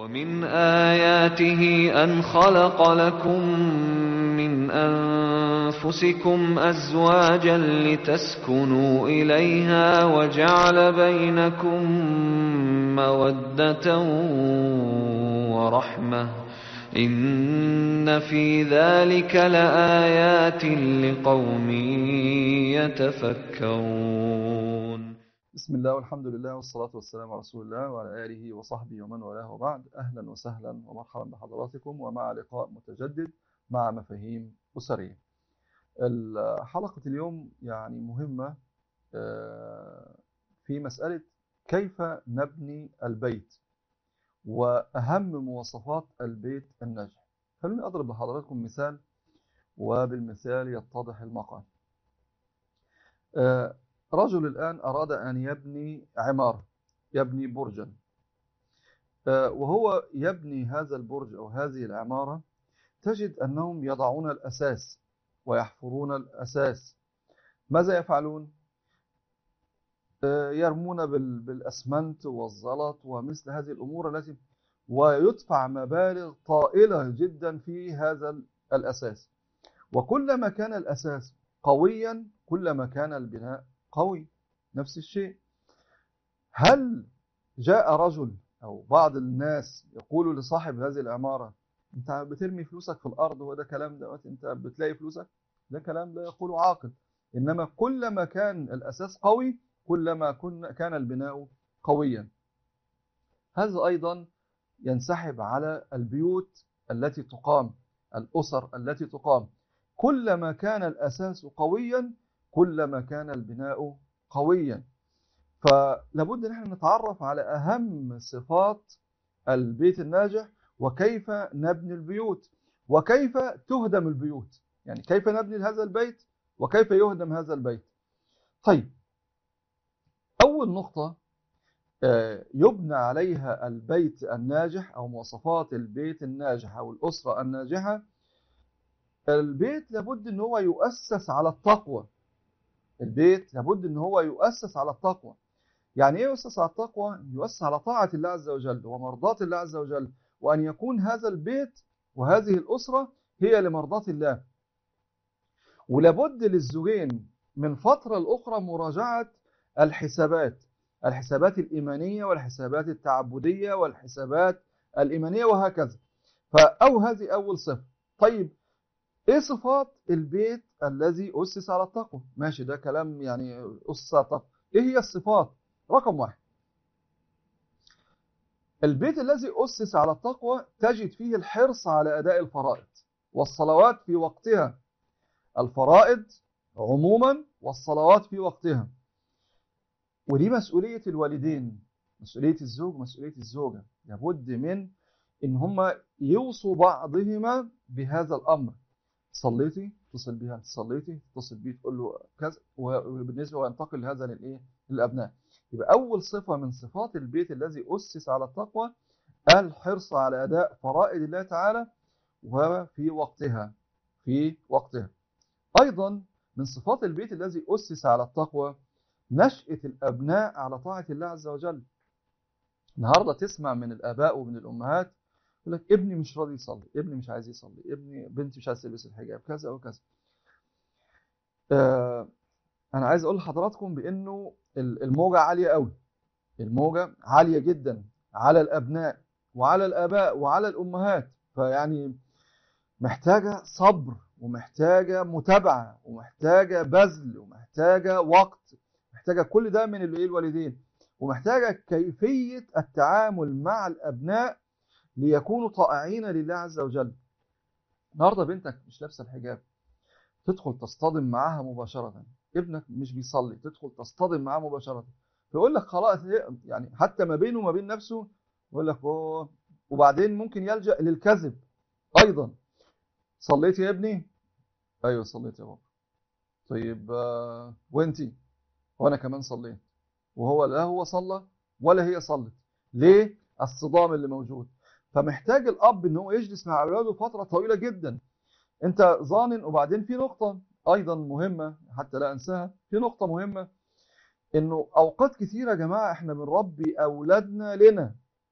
ومن آياته أن خلق لكم من أنفسكم أزواجا لتسكنوا إليها وجعل بينكم مودة ورحمة إن في ذلك لآيات لقوم يتفكرون. بسم الله والحمد لله والصلاة والسلام على رسول الله وعلى آله وصحبه ومن والاه وبعد. أهلا وسهلا ومرحبا بحضراتكم ومع لقاء متجدد مع مفاهيم أسرية. حلقة اليوم يعني مهمة في مسألة كيف نبني البيت وأهم مواصفات البيت الناجح. خلوني أضرب لحضراتكم مثال وبالمثال يتضح المقال. رجل الآن أراد أن يبني عمارة، يبني برجا، وهو يبني هذا البرج أو هذه العمارة تجد أنهم يضعون الأساس ويحفرون الأساس. ماذا يفعلون؟ يرمون بالأسمنت والزلط ومثل هذه الأمور التي ويدفع مبالغ طائلة جدا في هذا الأساس. وكلما كان الأساس قويا كلما كان البناء قوي. نفس الشيء، هل جاء رجل أو بعض الناس يقول لصاحب هذه العمارة أنت بترمي فلوسك في الأرض وده كلام ده أنت بتلاقي فلوسك؟ ده كلام لا يقوله عاقل. إنما كلما كان الأساس قوي كلما كان البناء قويا. هذا أيضا ينسحب على البيوت التي تقام، الأسر التي تقام. كلما كان الأساس قويا كلما كان البناء قويا. فلابد ان احنا نتعرف على أهم صفات البيت الناجح وكيف نبني البيوت وكيف تهدم البيوت، يعني كيف نبني هذا البيت وكيف يهدم هذا البيت. طيب، أول نقطة يبنى عليها البيت الناجح أو مواصفات البيت الناجح أو الأسرة الناجحة، البيت لابد ان هو يؤسس على التقوى. البيت لابد ان هو يؤسس على التقوى. يعني ايه يؤسس على التقوى؟ يؤسس على طاعة الله عز وجل ومرضاة الله عز وجل، وأن يكون هذا البيت وهذه الأسرة هي لمرضاة الله. ولابد للزوجين من فترة لأخرى مراجعة الحسابات الإيمانية والحسابات التعبدية والحسابات الإيمانية وهكذا. هذه أول صفة. طيب، ايه صفات البيت الذي أسس على التقوى؟ ماشي، ده كلام يعني أسس على التقوى. ايه هي الصفات؟ رقم 1، البيت الذي أسس على التقوى تجد فيه الحرص على أداء الفرائض والصلوات في وقتها. الفرائض عموما والصلوات في وقتها. ودي مسؤولية الوالدين، مسؤولية الزوج، مسؤولية الزوجة. لابد من إن هم يوصوا بعضهما بهذا الأمر. صليتي اتصل بها، صليتي اتصل بيه تقول له كذا. وبالنسبة وينتقل لهذا للأبناء. يبقى أول صفة من صفات البيت الذي أسس على التقوى الحرص على أداء فرائض الله تعالى وفي وقتها. أيضا من صفات البيت الذي أسس على التقوى نشأة الأبناء على طاعة الله عز وجل. النهاردة تسمع من الآباء ومن الأمهات يقول لك ابني مش راضي يصلي، ابني مش عايز يصلي، بنتي مش عايز تلبس الحجاب، كذا وكذا. أنا عايز أقول لحضراتكم بأنه الموجة عالية قوي، الموجة عالية جدا على الأبناء وعلى الآباء وعلى الأمهات. فيعني محتاجة صبر ومحتاجة متابعة ومحتاجة بذل ومحتاجة وقت، محتاجة كل ده من الوالدين، ومحتاجة كيفية التعامل مع الأبناء ليكونوا طائعين لله عز وجل. النهارده بنتك مش لابسة الحجاب، تدخل تصطدم معاها مباشرة. ابنك مش بيصلي، تدخل تصطدم معاه مباشرة. فيقول لك خلاص، يعني حتى ما بينه وما بين نفسه يقول لك اوه. وبعدين ممكن يلجأ للكذب أيضا. صليت يا ابني؟ أيوة صليت يا بابا. طيب وانتي؟ وأنا كمان صليت. وهو لا هو صلى ولا هي صلت. ليه؟ الصدام اللي موجود. فمحتاج الأب إن هو يجلس مع أولاده فترة طويلة جدا. أنت ظانن. وبعدين في نقطة أيضا مهمة حتى لا أنساها، في نقطة مهمة، إنه أوقات كثيرة يا جماعة إحنا بنربي أولادنا لنا،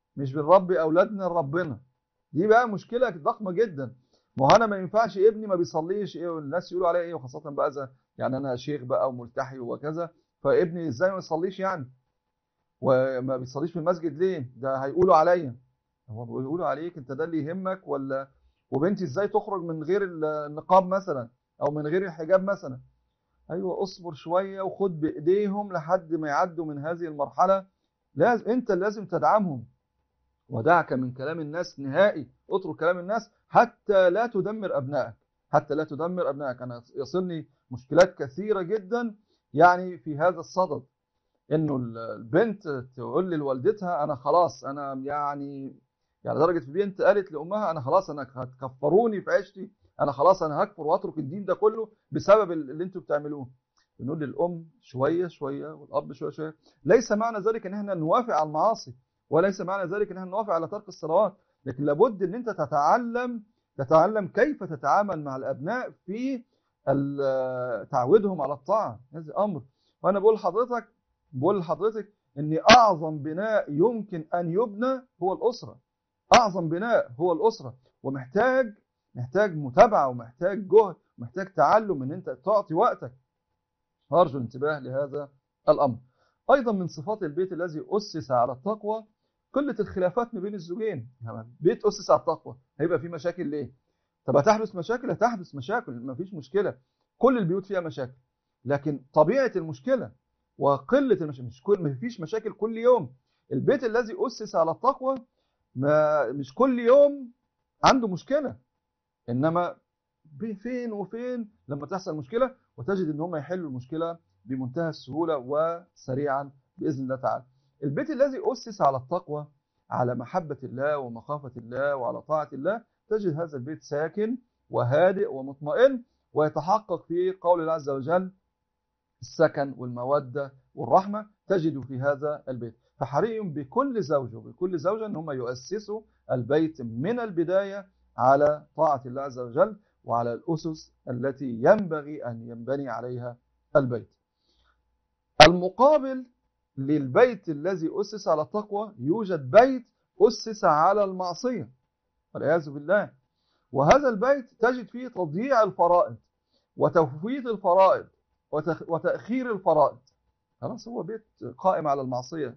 مش بنربي أولادنا لربنا. دي بقى مشكلة ضخمة جدا. ما هو أنا ما ينفعش ابني ما بيصليش إيه والناس يقولوا عليه إيه، وخاصة بقى يعني أنا شيخ بقى وملتحي وكذا، فابني إزاي ما يصليش يعني، وما بيصليش في المسجد ليه؟ ده هيقولوا عليا. هو بيقولوا عليك أنت، ده اللي يهمك ولا؟ وبنتي إزاي تخرج من غير النقاب مثلا أو من غير الحجاب مثلا؟ أيوة، أصبر شوية وخد بإيديهم لحد ما يعدوا من هذه المرحلة. لازم أنت لازم تدعمهم. ودعك من كلام الناس نهائي، اترك كلام الناس حتى لا تدمر أبنائك، حتى لا تدمر أبنائك. أنا يصلني مشكلات كثيرة جدا يعني في هذا الصدد، إنه البنت تقول لوالدتها أنا خلاص، أنا يعني درجة البنت قالت لأمها أنا خلاص، أنا هتكفروني في عيشتي، أنا خلاص أنا هكفر وأترك الدين ده كله بسبب اللي أنتوا بتعملوه. بنقول للأم شوية شوية والأب شوية شوية. ليس معنى ذلك إن احنا نوافق على المعاصي، وليس معنى ذلك إن احنا نوافق على ترك الصلوات، لكن لابد إن أنت تتعلم كيف تتعامل مع الأبناء في تعودهم على الطاعة. هذا أمر. وأنا بقول لحضرتك إن أعظم بناء يمكن أن يبنى هو الأسرة. أعظم بناء هو الأسرة، ومحتاج متابعة، ومحتاج جهد، ومحتاج تعلم إن أنت تعطي وقتك. أرجو الانتباه لهذا الأمر. أيضا من صفات البيت الذي أسس على التقوى قلة الخلافات ما بين الزوجين. بيت أسس على التقوى هيبقى فيه مشاكل ليه؟ طب هتحدث مشاكل، ما فيش مشكلة، كل البيوت فيها مشاكل، لكن طبيعة المشكلة وقلة المشاكل، ما فيش مشاكل كل يوم. البيت الذي أسس على التقوى مش كل يوم عنده مشكلة، إنما فين وفين لما تحصل مشكلة، وتجد إن هم يحلوا المشكلة بمنتهى السهولة وسريعا بإذن الله تعالى. البيت الذي أسس على التقوى، على محبة الله ومخافة الله وعلى طاعة الله، تجد هذا البيت ساكن وهادئ ومطمئن، ويتحقق فيه قول الله عز وجل السكن والمودة والرحمة، تجد في هذا البيت. فحري بكل زوج وبكل زوجة أن هم يؤسسوا البيت من البداية على طاعة الله عز وجل وعلى الأسس التي ينبغي أن ينبني عليها البيت. المقابل للبيت الذي أسس على التقوى، يوجد بيت أسس على المعصية والعياذ بالله. وهذا البيت تجد فيه تضييع الفرائض وتفويت الفرائض وتأخير الفرائض. خلاص، هو بيت قائم على المعصية.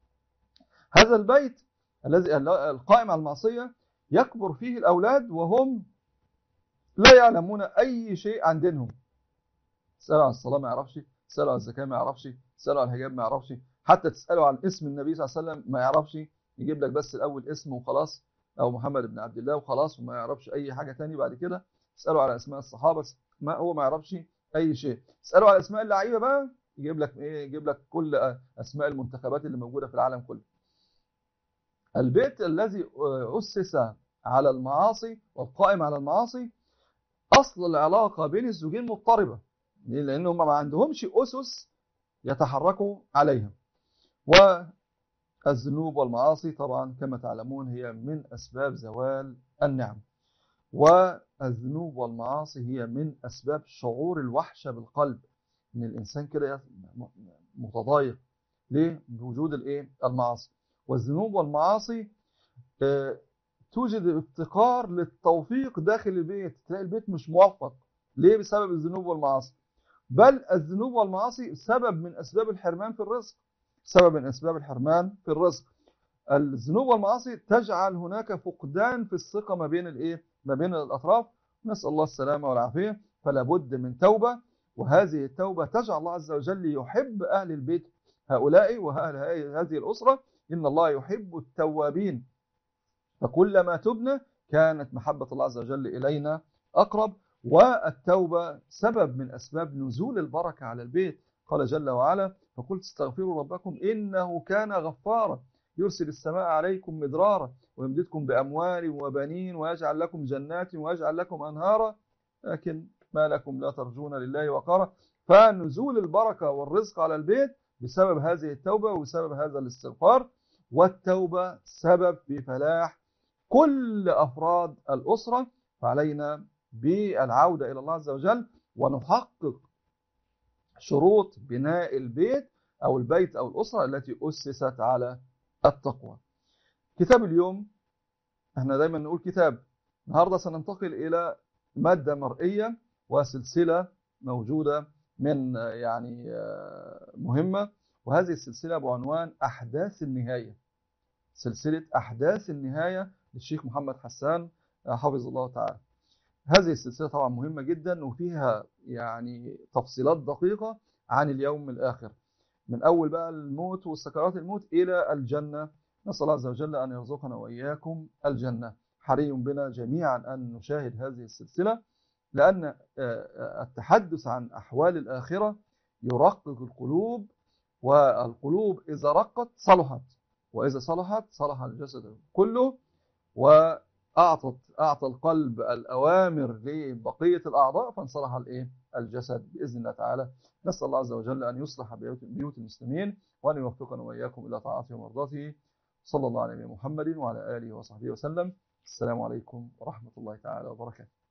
هذا البيت الذي القائم على المعصية يكبر فيه الأولاد وهم لا يعلمون أي شيء عن دينهم. تسألوا عن الصلاة ما يعرفش، تسألوا عن الزكاة ما يعرفش، تسألوا عن الحجاب ما يعرفش، حتى تسألوا عن اسم النبي صلى الله عليه وسلم ما يعرفش، يجيب لك بس الأول اسمه وخلاص، أو محمد بن عبد الله وخلاص، وما يعرفش أي حاجة تاني بعد كده. تسألوا على أسماء الصحابة، هو ما يعرفش أي شيء. تسألوا على أسماء اللعيبة بقى، يجيب لك إيه؟ يجيب لك كل أسماء المنتخبات اللي موجودة في العالم كله. البيت الذي أسس على المعاصي والقائم على المعاصي، أصل العلاقة بين الزوجين مضطربة، لأنهم ما عندهمش أسس يتحركوا عليها. والذنوب والمعاصي طبعا كما تعلمون هي من أسباب زوال النعم، والذنوب والمعاصي هي من أسباب شعور الوحشة بالقلب، إن الإنسان كده متضايق ليه؟ بوجود المعاصي. والذنوب والمعاصي توجد افتقار للتوفيق داخل البيت، تلاقي البيت مش موفق. ليه؟ بسبب الذنوب والمعاصي. بل الذنوب والمعاصي سبب من أسباب الحرمان في الرزق، سبب من أسباب الحرمان في الرزق. الذنوب والمعاصي تجعل هناك فقدان في الثقة ما بين الأطراف. نسأل الله السلامة والعافية. فلا بد من توبة، وهذه التوبة تجعل الله عز وجل يحب أهل البيت هؤلاء وأهل هذه الأسرة. إن الله يحب التوابين، فكلما تبنا كانت محبة الله عز وجل إلينا أقرب. والتوبة سبب من أسباب نزول البركة على البيت. قال جل وعلا: فقلت استغفروا ربكم إنه كان غفارا يرسل السماء عليكم مدرارا ويمددكم بأموال وبنين ويجعل لكم جنات ويجعل لكم أنهارا لكن ما لكم لا ترجون لله وقارا. فنزول البركة والرزق على البيت بسبب هذه التوبة وبسبب هذا الاستغفار. والتوبة سبب في فلاح كل أفراد الأسرة. فعلينا بالعودة إلى الله عز وجل ونحقق شروط بناء البيت أو البيت أو الأسرة التي أسست على التقوى. كتاب اليوم، احنا دايما نقول كتاب، النهاردة سننتقل إلى مادة مرئية وسلسلة موجودة من مهمة، وهذه السلسلة بعنوان أحداث النهاية، سلسلة أحداث النهاية للشيخ محمد حسان حفظه الله تعالى. هذه السلسلة طبعا مهمة جدا، وفيها تفصيلات دقيقة عن اليوم الآخر، من أول بقى الموت والسكرات الموت إلى الجنة. نسأل الله عز وجل أن يرزقنا وإياكم الجنة. حري بنا جميعا أن نشاهد هذه السلسلة، لأن التحدث عن أحوال الآخرة يرقق القلوب، والقلوب إذا رقت صلحت، وإذا صلحت صلح الجسد كله، أعطى القلب الأوامر لبقية الأعضاء فانصلح الجسد بإذن الله تعالى. نسأل الله عز وجل أن يصلح بيوت المسلمين، وأن يوفقنا وإياكم إلى طاعته ومرضاته. صلى الله على نبينا محمد وعلى آله وصحبه وسلم. السلام عليكم ورحمة الله تعالى وبركاته.